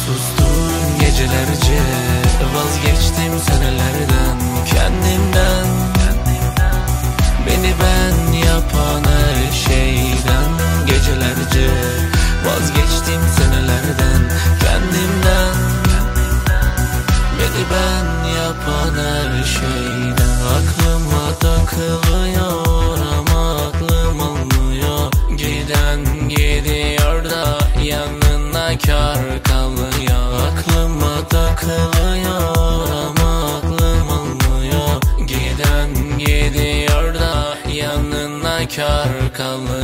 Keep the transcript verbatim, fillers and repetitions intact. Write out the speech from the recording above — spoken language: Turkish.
Sustum gecelerce, vazgeçtim senelerden, kendimden, beni ben yapan her şeyden. Gecelerce vazgeçtim senelerden, kendimden, beni ben yapan her şeyden. Aklıma takılıyor ama aklım almıyor. Giden gidiyor da yanına kar kalmıyor. Aklıma takılıyor ama aklım almıyor. Giden gidiyor da yanına kar kalmıyor.